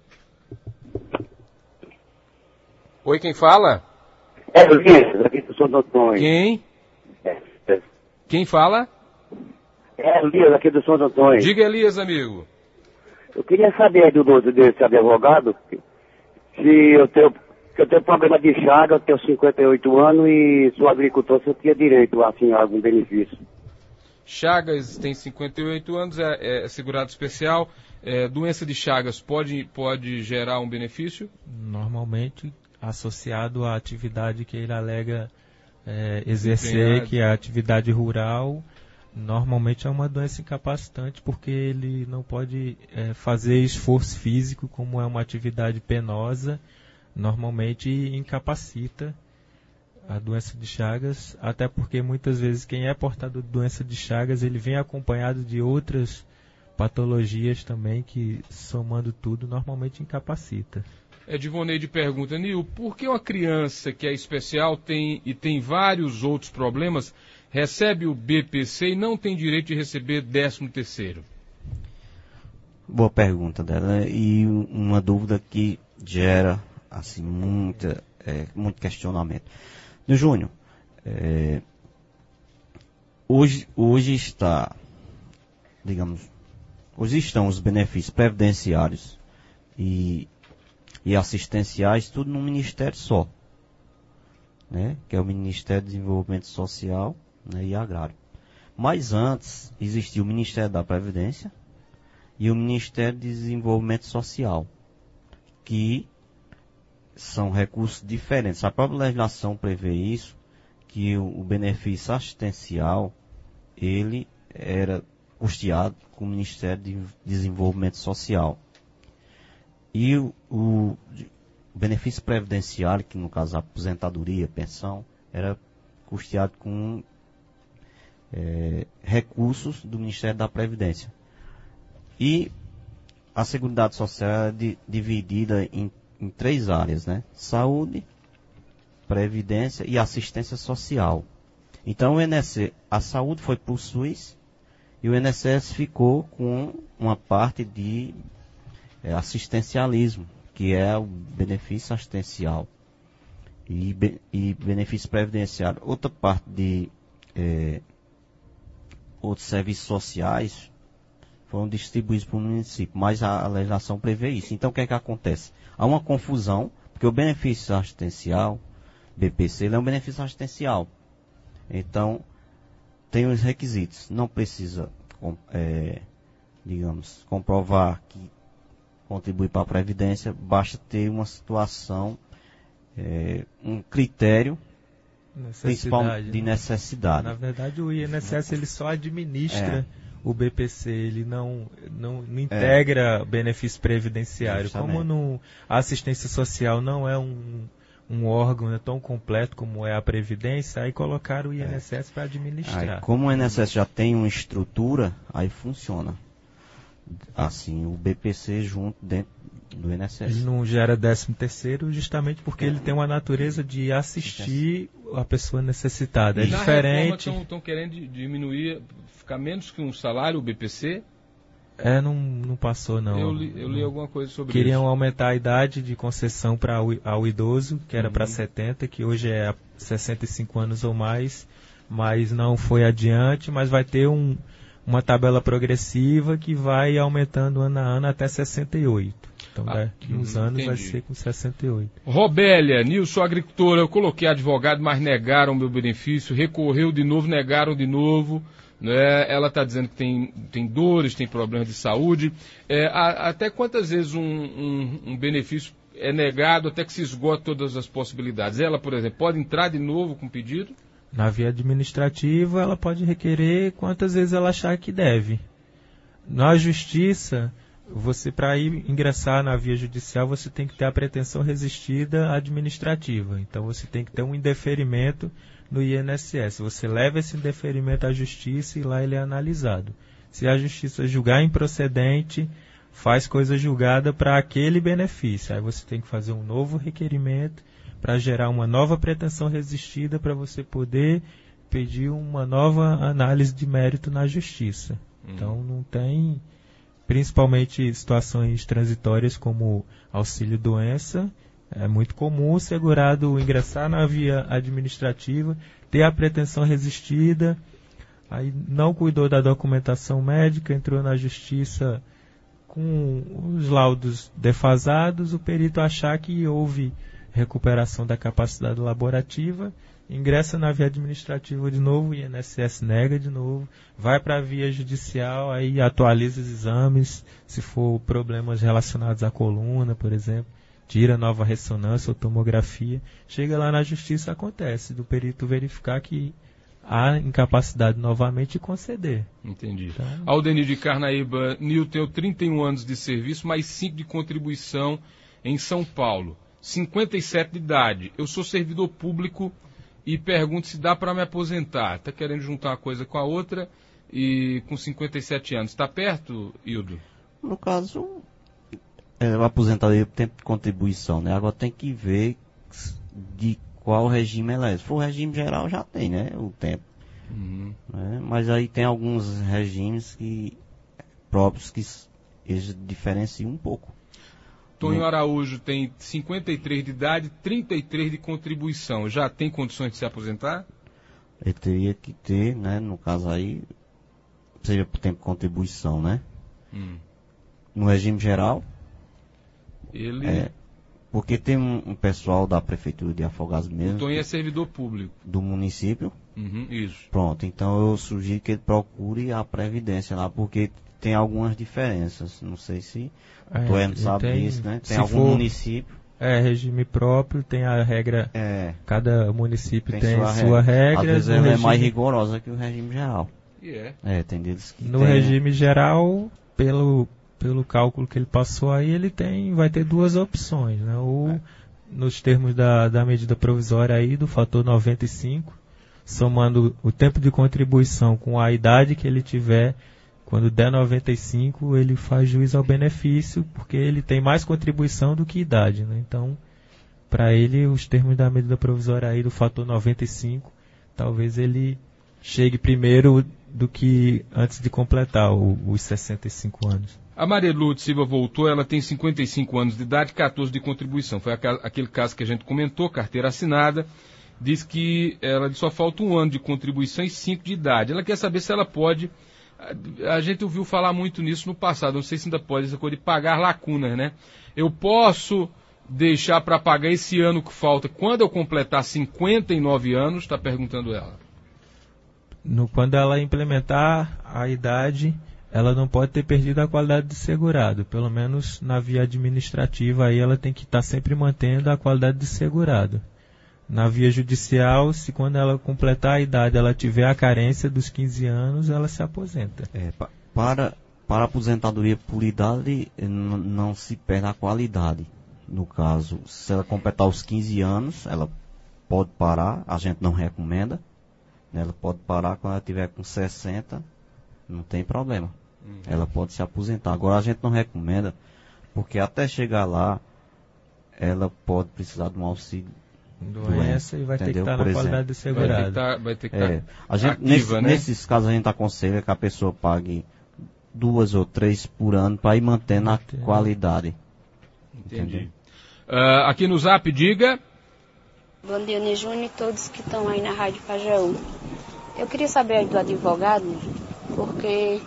Oi, quem fala? É Elias, aqui do Santo Antônio. Quem? É, é. Quem fala? É Elias, aqui do Santo Antônio. Diga, Elias, amigo. Eu queria saber do doutor desse advogado se eu tenho, se eu tenho problema de chaga, eu tenho cinquenta e oito anos e sou agricultor, se eu tinha direito assim, a algum benefício. Chagas tem cinquenta e oito anos, é, é segurado especial. É, doença de Chagas pode, pode gerar um benefício? Normalmente associado à atividade que ele alega é, exercer, que é a atividade rural. Normalmente é uma doença incapacitante porque ele não pode é, fazer esforço físico, como é uma atividade penosa, normalmente incapacita a doença de Chagas, até porque muitas vezes quem é portador de doença de Chagas, ele vem acompanhado de outras patologias também que, somando tudo, normalmente incapacita. Edivoneide pergunta, Nil, por que uma criança que é especial tem, e tem vários outros problemas, recebe o B P C e não tem direito de receber décimo terceiro? Boa pergunta dela, e uma dúvida que gera assim, muita, é, muito questionamento. No Júnior, é, hoje, hoje está, digamos, hoje estão os benefícios previdenciários e, e assistenciais, tudo num ministério só, né, que é o Ministério do Desenvolvimento Social, né, e Agrário. Mas antes existia o Ministério da Previdência e o Ministério de Desenvolvimento Social, que são recursos diferentes. A própria legislação prevê isso, que o, o benefício assistencial, ele era custeado com o Ministério de Desenvolvimento Social. E o, o benefício previdenciário, que no caso a aposentadoria, pensão, era custeado com é, recursos do Ministério da Previdência. E a Seguridade Social é de, dividida em, em três áreas, né? Saúde, Previdência e Assistência Social. Então o I N S S, a saúde foi para o SUS e o I N S S ficou com uma parte de é, assistencialismo, que é o benefício assistencial e, be, e benefício previdenciário. Outra parte de é, outros serviços sociais foram distribuídos para o município, mas a, a legislação prevê isso. Então o que é que acontece? Há uma confusão, porque o benefício assistencial, B P C, ele é um benefício assistencial. Então, tem os requisitos. Não precisa, é, digamos, comprovar que contribui para a Previdência, basta ter uma situação, é, um critério principal de necessidade. Na verdade, o I N S S ele só administra é. o B P C, ele não, não, não integra é. benefício previdenciário. Justamente. Como no, a assistência social não é um, um órgão, né, tão completo como é a Previdência, aí colocaram o I N S S é. para administrar. Aí, como o I N S S já tem uma estrutura, aí funciona. Assim, o B P C junto dentro do I N S S. Ele não gera décimo terceiro justamente porque é. ele tem uma natureza de assistir a pessoa necessitada. É Na diferente. Estão querendo diminuir, ficar menos que um salário, o B P C? É, não, não passou não. Eu li, eu li alguma coisa sobre Queriam isso. Queriam aumentar a idade de concessão para ao idoso, que era uhum. para setenta, que hoje é sessenta e cinco anos ou mais, mas não foi adiante, mas vai ter um, uma tabela progressiva que vai aumentando ano a ano até sessenta e oito. Então, ah, daqui uns hum, anos entendi. Vai ser com sessenta e oito. Robélia, Nilson, agricultora, eu coloquei advogado, mas negaram o meu benefício, recorreu de novo, negaram de novo. Né? Ela está dizendo que tem, tem dores, tem problemas de saúde. É, a, até quantas vezes um, um, um benefício é negado até que se esgote todas as possibilidades? Ela, por exemplo, pode entrar de novo com pedido? Na via administrativa, ela pode requerer quantas vezes ela achar que deve. Na justiça, você, para ir ingressar na via judicial, você tem que ter a pretensão resistida administrativa. Então, você tem que ter um indeferimento no I N S S. Você leva esse indeferimento à justiça e lá ele é analisado. Se a justiça julgar improcedente, faz coisa julgada para aquele benefício. Aí você tem que fazer um novo requerimento para gerar uma nova pretensão resistida para você poder pedir uma nova análise de mérito na justiça. Hum. Então não tem, principalmente situações transitórias como auxílio-doença, é muito comum o segurado ingressar na via administrativa, ter a pretensão resistida, aí não cuidou da documentação médica, entrou na justiça com os laudos defasados, o perito achar que houve recuperação da capacidade laborativa, ingressa na via administrativa de novo, o I N S S nega de novo, vai para a via judicial, aí atualiza os exames, se for problemas relacionados à coluna, por exemplo, tira nova ressonância ou tomografia, chega lá na justiça, acontece, do perito verificar que há incapacidade novamente de conceder. Entendi. Então, Aldenir de Carnaíba, Nilton, eu trinta e um anos de serviço, mais cinco de contribuição em São Paulo, cinquenta e sete de idade, eu sou servidor público e pergunto se dá para me aposentar. Está querendo juntar uma coisa com a outra e com cinquenta e sete anos. Está perto, Hildo? No caso, é, o aposentadoria tem contribuição, né? Agora tem que ver de qual regime ela é. Se for o regime geral, já tem, né? O tempo. Uhum. Né? Mas aí tem alguns regimes que, próprios que eles diferenciam um pouco. Tonho Araújo tem cinquenta e três de idade, trinta e três de contribuição. Já tem condições de se aposentar? Ele teria que ter, né? No caso aí, seja por tempo de contribuição, né? Hum. No regime geral. Ele... É, porque tem um, um pessoal da prefeitura de Afogados mesmo. O Tonho é servidor público. Do município, Uhum, isso. Pronto, então eu sugiro que ele procure a Previdência lá, porque tem algumas diferenças. Não sei se É, o Hermes sabe tem, disso, né? Tem se algum for, município. É, regime próprio, tem a regra. É, Cada município tem, tem sua, sua regra. Às vezes no ela regime, é mais rigorosa que o regime geral. E é. É, tem deles que No tem, regime geral, pelo, pelo cálculo que ele passou aí, ele tem, vai ter duas opções, né? Ou É. nos termos da, da medida provisória aí, do fator noventa e cinco, somando o tempo de contribuição com a idade que ele tiver, quando der noventa e cinco, ele faz jus ao benefício, porque ele tem mais contribuição do que idade, né? Então, para ele, os termos da medida provisória aí do fator noventa e cinco, talvez ele chegue primeiro do que antes de completar o, os sessenta e cinco anos. A Marilu de Silva voltou, ela tem cinquenta e cinco anos de idade, catorze de contribuição. Foi aquele caso que a gente comentou, carteira assinada. Diz que ela só falta um ano de contribuição e cinco de idade. Ela quer saber se ela pode... A gente ouviu falar muito nisso no passado, não sei se ainda pode, essa coisa de pagar lacunas, né? Eu posso deixar para pagar esse ano que falta, quando eu completar cinquenta e nove anos, está perguntando ela. No, quando ela implementar a idade, ela não pode ter perdido a qualidade de segurado. Pelo menos na via administrativa, aí ela tem que estar sempre mantendo a qualidade de segurado. Na via judicial, se quando ela completar a idade ela tiver a carência dos quinze anos, ela se aposenta. É, pa- para, para a aposentadoria por idade, n- não se perde a qualidade. No caso, se ela completar os quinze anos, ela pode parar, a gente não recomenda. Né? Ela pode parar quando ela tiver com sessenta, não tem problema. Uhum. Ela pode se aposentar. Agora a gente não recomenda, porque até chegar lá, ela pode precisar de um auxílio. Doença e vai ter que estar na qualidade de Vai ter que segurado. tá, vai ter que tá É, a gente, ativa, nesse, né? Nesses casos a gente aconselha que a pessoa pague duas ou três por ano para ir mantendo a Entendi. qualidade. Entendi. Uh, aqui no Zap, diga. Bom dia, Nijune, e todos que estão aí na Rádio Pajeú. Eu queria saber aí do advogado, porque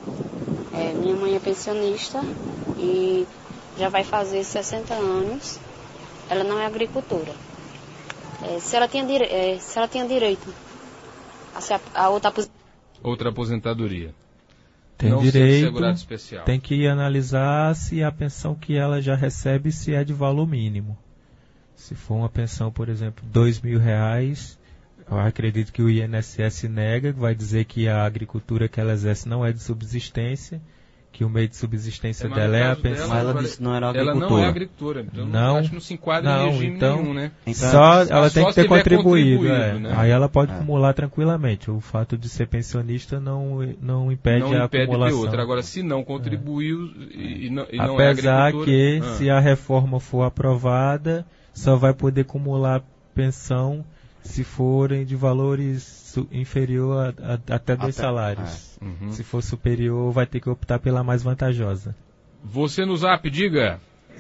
é, minha mãe é pensionista e já vai fazer sessenta anos. Ela não é agricultora. É, se, ela tinha dire... é, se ela tinha direito a, se a, a outra aposentadoria. Outra aposentadoria. Tem Não ser direito, segurado especial. tem que analisar se a pensão que ela já recebe se é de valor mínimo. Se for uma pensão, por exemplo, dois mil reais, eu acredito que o I N S S nega, vai dizer que a agricultura que ela exerce não é de subsistência, que o meio de subsistência É, mas dela no é a caso pensão. dela, Mas ela agora, disse que não era Ela agricultora. não é agricultora, então Não, acho que não se enquadra não, em regime então- nenhum, né? Então, Só, só ela tem que se ter tiver contribuído, contribuído, é. né? Aí ela pode É. acumular tranquilamente. O fato de ser pensionista não, não impede não a impede de ter acumulação. outra. Agora, se não contribuiu e, e não, e não é Apesar agricultora... que, Ah. se a reforma for aprovada, só vai poder acumular pensão se forem de valores su- inferior a, a- até dois Até- salários. Uhum. Se for superior, vai ter que optar pela mais vantajosa. Você no Zap, diga.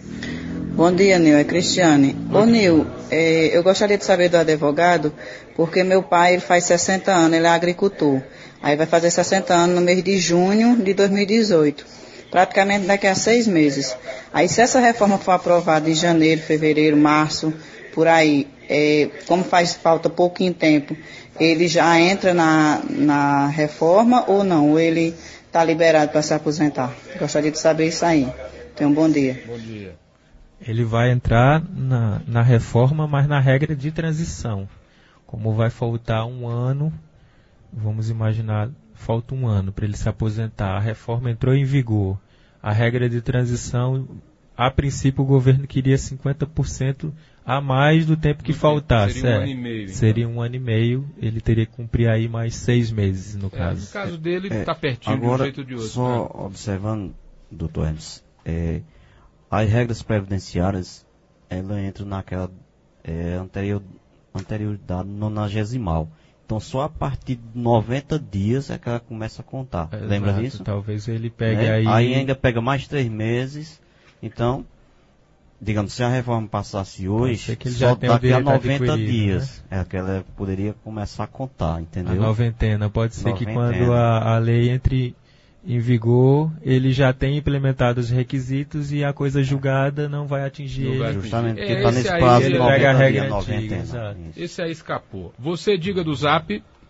Bom dia, Nil. É Cristiane. Ô, Nil, é, eu gostaria de saber do advogado, porque meu pai ele faz sessenta anos, ele é agricultor. Aí vai fazer sessenta anos no mês de junho de dois mil e dezoito. Praticamente daqui a seis meses. Aí, se essa reforma for aprovada em janeiro, fevereiro, março, por aí, é, como faz falta pouquinho tempo, ele já entra na, na reforma ou não? Ou ele está liberado para se aposentar? Gostaria de saber isso aí. Tenha um bom dia. Bom dia. Ele vai entrar na, na reforma, mas na regra de transição. Como vai faltar um ano, vamos imaginar, falta um ano para ele se aposentar. A reforma entrou em vigor. A regra de transição, a princípio o governo queria cinquenta por cento a mais do tempo que Do tempo, faltasse. seria um é. ano e meio, então. Seria um ano e meio, ele teria que cumprir aí mais seis meses, no É, caso. no caso dele, É, está pertinho agora, de um jeito ou de outro. só né? observando, doutor Hermes, é, as regras previdenciárias, ela entra naquela é, anterior, anterioridade nonagesimal. Então, só a partir de noventa dias é que ela começa a contar. Exato, Lembra disso? Talvez ele pegue Né? aí... Aí ainda pega mais três meses. Então, digamos, se a reforma passasse hoje, ser que ele só já tenha o daqui a direito noventa adquirido, dias é que ela poderia começar a contar, A entendeu? noventena. Pode ser que Noventena. quando a, a lei entre em vigor, ele já tenha implementado os requisitos e a coisa julgada não vai atingir Não vai ele. Justamente É, porque está esse nesse aí prazo ele de pega a noventa regra dias, antiga, noventena. exato. Isso. Esse aí escapou. Você diga do Zap.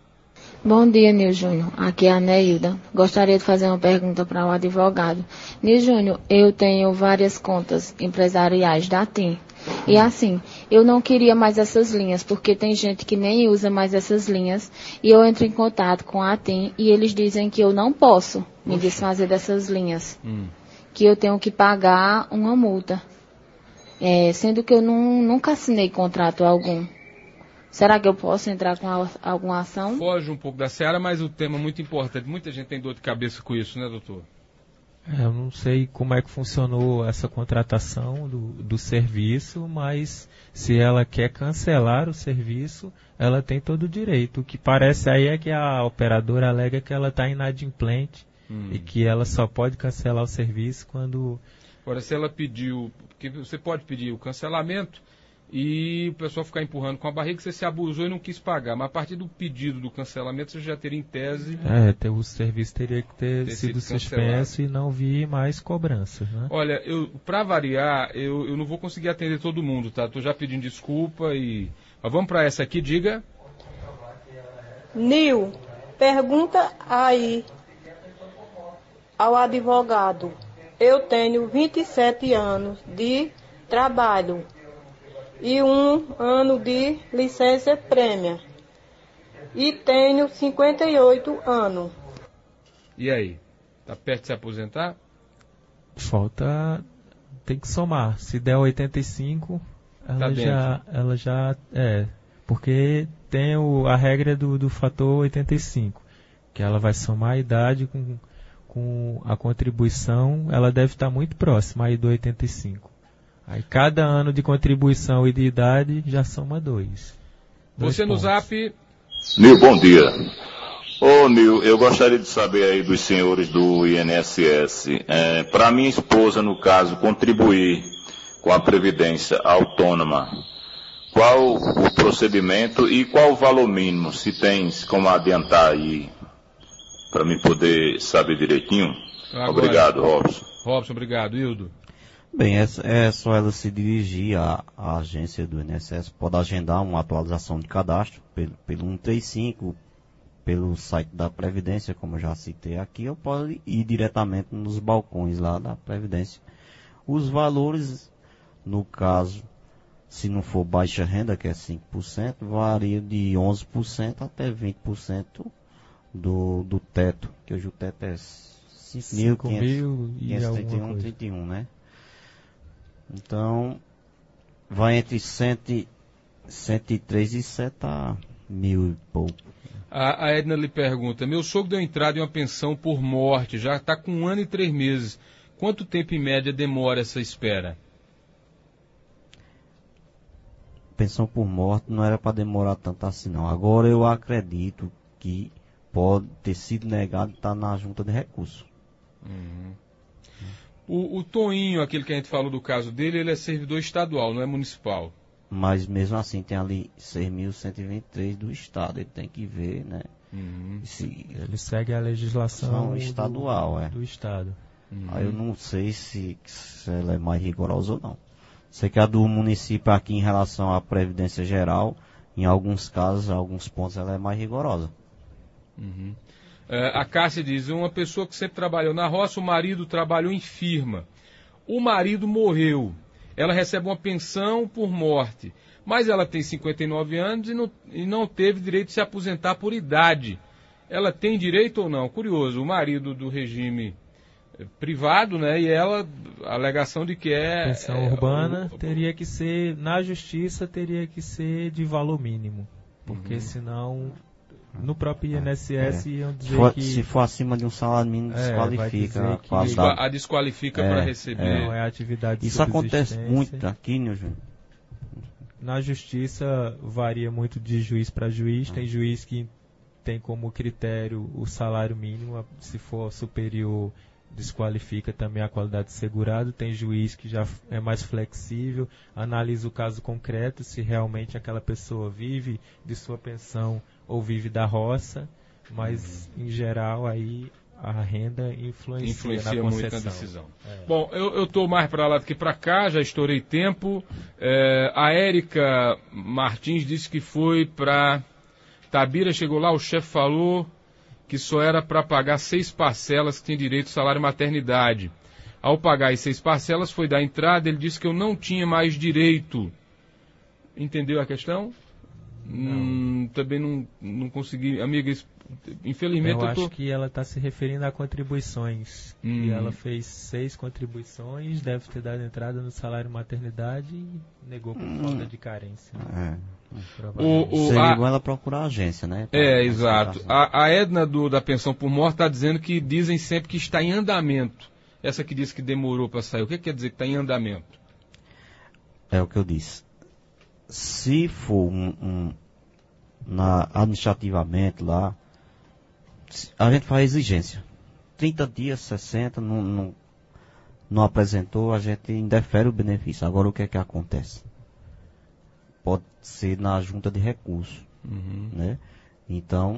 Bom dia, Nil Júnior. Aqui é a Neilda. Gostaria de fazer uma pergunta para o advogado. Nil Júnior, eu tenho várias contas empresariais da TIM. E assim, eu não queria mais essas linhas, porque tem gente que nem usa mais essas linhas. E eu entro em contato com a TIM e eles dizem que eu não posso me desfazer dessas linhas. Hum. Que eu tenho que pagar uma multa. É, sendo que eu não, nunca assinei contrato algum. Será que eu posso entrar com a, alguma ação? Foge um pouco da seara, mas o tema é muito importante. Muita gente tem dor de cabeça com isso, né, doutor? É, eu não sei como é que funcionou essa contratação do, do serviço, mas se ela quer cancelar o serviço, ela tem todo o direito. O que parece aí é que a operadora alega que ela está inadimplente hum. e que ela só pode cancelar o serviço quando... Agora, se ela pediu... Porque você pode pedir o cancelamento... E o pessoal ficar empurrando com a barriga, você se abusou e não quis pagar. Mas a partir do pedido do cancelamento, você já teria em tese... É, o serviço teria que ter, ter sido, sido suspenso e não vir mais cobranças, né? Olha, para variar, eu, eu não vou conseguir atender todo mundo, tá? Estou já pedindo desculpa e... Mas vamos para essa aqui, diga. Nil, pergunta aí ao advogado. Eu tenho vinte e sete anos de trabalho e um ano de licença prêmia. E tenho cinquenta e oito anos. E aí? Tá perto de se aposentar? Falta... Tem que somar. Se der oitenta e cinco, ela tá já... Ela já... É, porque tem o, a regra do, do fator oitenta e cinco, que ela vai somar a idade com, com a contribuição, ela deve estar muito próxima aí do oitenta e cinco. Aí cada ano de contribuição e de idade já soma dois. dois Você pontos. No Zap... Nil, bom dia. Ô Nil, eu gostaria de saber aí dos senhores do I N S S. É, para minha esposa, no caso, contribuir com a Previdência Autônoma, qual o procedimento e qual o valor mínimo? Se tem como adiantar aí, para mim poder saber direitinho. Agora, obrigado, Robson. Robson, obrigado. Hildo? Bem, é, é só ela se dirigir à, à agência do I N S S, pode agendar uma atualização de cadastro pelo, pelo cento e trinta e cinco, pelo site da Previdência, como eu já citei aqui, ou pode ir diretamente nos balcões lá da Previdência. Os valores, no caso, se não for baixa renda, que é cinco por cento, varia de onze por cento até vinte por cento do, do teto, que hoje o teto é cinco mil quinhentos e trinta e um, trinta e um, né? Então, vai entre cento e três e sete a mil e pouco. A, a Edna lhe pergunta, meu sogro deu entrada em uma pensão por morte, já está com um ano e três meses. Quanto tempo em média demora essa espera? Pensão por morte não era para demorar tanto assim não. Agora eu acredito que pode ter sido negado e está na junta de recursos. Uhum. O, o Toinho, aquele que a gente falou do caso dele, ele é servidor estadual, não é municipal. Mas mesmo assim tem ali seis mil cento e vinte e três do Estado, ele tem que ver, né? Uhum. Se ele segue a legislação estadual, do, é. do Estado. Uhum. Aí eu não sei se, se ela é mais rigorosa ou não. Sei que a do município aqui em relação à Previdência Geral, em alguns casos, em alguns pontos, ela é mais rigorosa. Uhum. Uh, a Cássia diz, uma pessoa que sempre trabalhou na roça, o marido trabalhou em firma. O marido morreu. Ela recebe uma pensão por morte. Mas ela tem cinquenta e nove anos e não, e não teve direito de se aposentar por idade. Ela tem direito ou não? Curioso, o marido do regime privado, né? E ela, a alegação de que é... Pensão é, urbana o, teria que ser, na justiça, teria que ser de valor mínimo. Porque uhum. senão... No próprio I N S S é. iam dizer for, que... Se for acima de um salário mínimo, desqualifica. É, a, qualidade. a desqualifica é, para receber. É. Não é atividade de Isso acontece muito aqui, né, Júnior? Na justiça varia muito de juiz para juiz. Ah. Tem juiz que tem como critério o salário mínimo. Se for superior, desqualifica também a qualidade de segurado. Tem juiz que já é mais flexível, analisa o caso concreto, se realmente aquela pessoa vive de sua pensão ou vive da roça, mas uhum. em geral aí a renda influencia, influencia na muito na decisão. É. Bom, eu estou mais para lá do que para cá, já estourei tempo. É, a Érica Martins disse que foi para Tabira chegou lá, o chefe falou que só era para pagar seis parcelas que tem direito ao salário maternidade. Ao pagar as seis parcelas, foi dar entrada, ele disse que eu não tinha mais direito. Entendeu a questão? Hum, também não, não consegui. Amiga, isso, infelizmente eu, eu tô... acho que ela está se referindo a contribuições. Hum. E ela fez seis contribuições, deve ter dado entrada no salário maternidade e negou por hum. falta de carência. É. O, o, Seria a... igual ela procurar a agência, né? Pra é, exato. A, a Edna do, da pensão por morte está dizendo que dizem sempre que está em andamento. Essa que disse que demorou para sair, o que quer dizer que está em andamento? É o que eu disse. Se for um, um, na, administrativamente lá, a gente faz exigência. trinta dias, sessenta, não, não, não apresentou, a gente indefere o benefício. Agora o que é que acontece? Pode ser na junta de recursos. Uhum. Né? Então,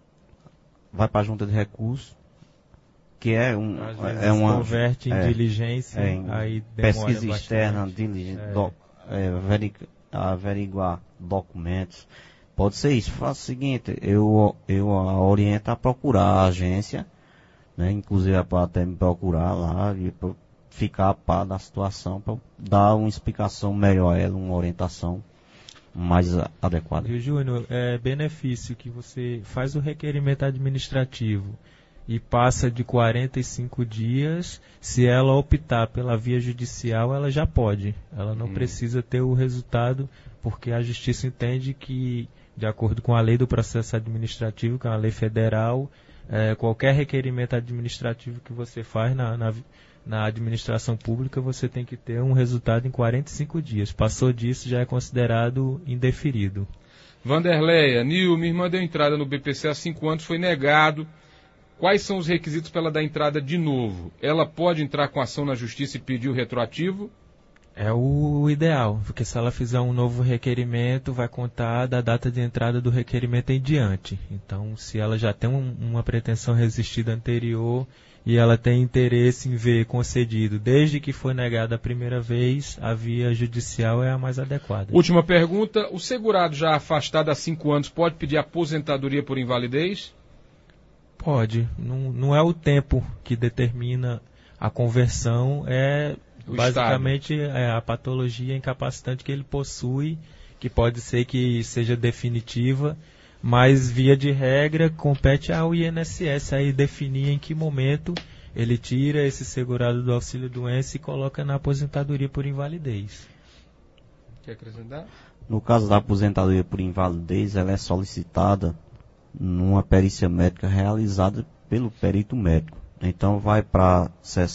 vai para a junta de recursos, que é, um, é uma... converte em é, diligência, é, em aí pesquisa bastante. externa, diligência, é. do, é, averiguar, averiguar documentos. Pode ser isso. Faz o seguinte, eu, eu a oriento a procurar a agência, né? Inclusive para até me procurar lá e pra ficar a par da situação, para dar uma explicação melhor a ela, uma orientação mais adequada. E, Júnior, é benefício que você faz o requerimento administrativo e passa de quarenta e cinco dias, se ela optar pela via judicial, ela já pode. Ela não hum. precisa ter o resultado, porque a Justiça entende que, de acordo com a lei do processo administrativo, que é uma lei federal, é, qualquer requerimento administrativo que você faz na, na, na administração pública, você tem que ter um resultado em quarenta e cinco dias. Passou disso, já é considerado indeferido. Vanderleia, Nil, minha irmã deu entrada no B P C há cinco anos, foi negado. Quais são os requisitos para ela dar entrada de novo? Ela pode entrar com ação na justiça e pedir o retroativo? É o ideal, porque se ela fizer um novo requerimento, vai contar da data de entrada do requerimento em diante. Então, se ela já tem um, uma pretensão resistida anterior e ela tem interesse em ver concedido desde que foi negada a primeira vez, a via judicial é a mais adequada. Última pergunta, o segurado já afastado há cinco anos pode pedir aposentadoria por invalidez? Pode, não, não é o tempo que determina a conversão, é o basicamente é a patologia incapacitante que ele possui, que pode ser que seja definitiva, mas via de regra compete ao I N S S aí definir em que momento ele tira esse segurado do auxílio-doença e coloca na aposentadoria por invalidez. Quer acrescentar? No caso da aposentadoria por invalidez, ela é solicitada numa perícia médica realizada pelo perito médico. Então vai para a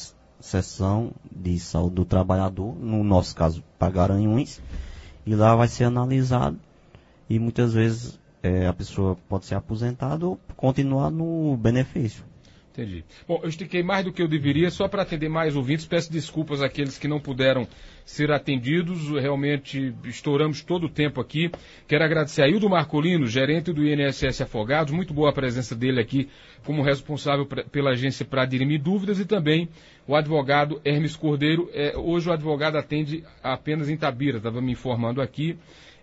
seção de saúde do trabalhador, no nosso caso para Garanhuns, e lá vai ser analisado e muitas vezes é, a pessoa pode ser aposentada ou continuar no benefício. Entendi. Bom, eu estiquei mais do que eu deveria, só para atender mais ouvintes, peço desculpas àqueles que não puderam ser atendidos, realmente estouramos todo o tempo aqui. Quero agradecer a Hildo Marcolino, gerente do I N S S Afogados, muito boa a presença dele aqui como responsável pra, pela agência para dirimir dúvidas, e também o advogado Hermes Cordeiro. É, hoje o advogado atende apenas em Tabira, estava me informando aqui.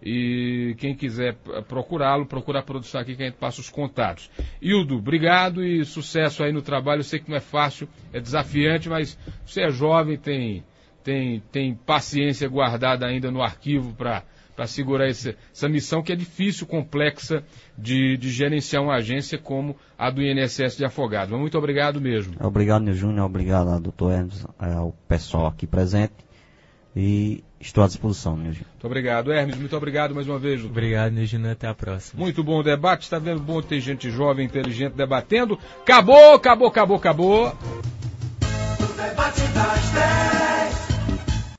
E quem quiser procurá-lo, procura a produção aqui que a gente passa os contatos. Hildo, obrigado e sucesso aí no trabalho. Eu sei que não é fácil, é desafiante, mas você é jovem, tem, tem, tem paciência guardada ainda no arquivo para segurar essa, essa missão que é difícil, complexa de, de gerenciar uma agência como a do I N S S de Afogados. Muito obrigado mesmo. Obrigado, Nil Júnior, obrigado ao doutor Hermes, ao pessoal aqui presente. E estou à disposição, Nilgino. Muito obrigado, Hermes. Muito obrigado mais uma vez. Doutor. Obrigado, Nilgino. Até a próxima. Muito bom o debate. Está vendo bom ter gente jovem, inteligente debatendo. Acabou, acabou, acabou, acabou. O debate das dez.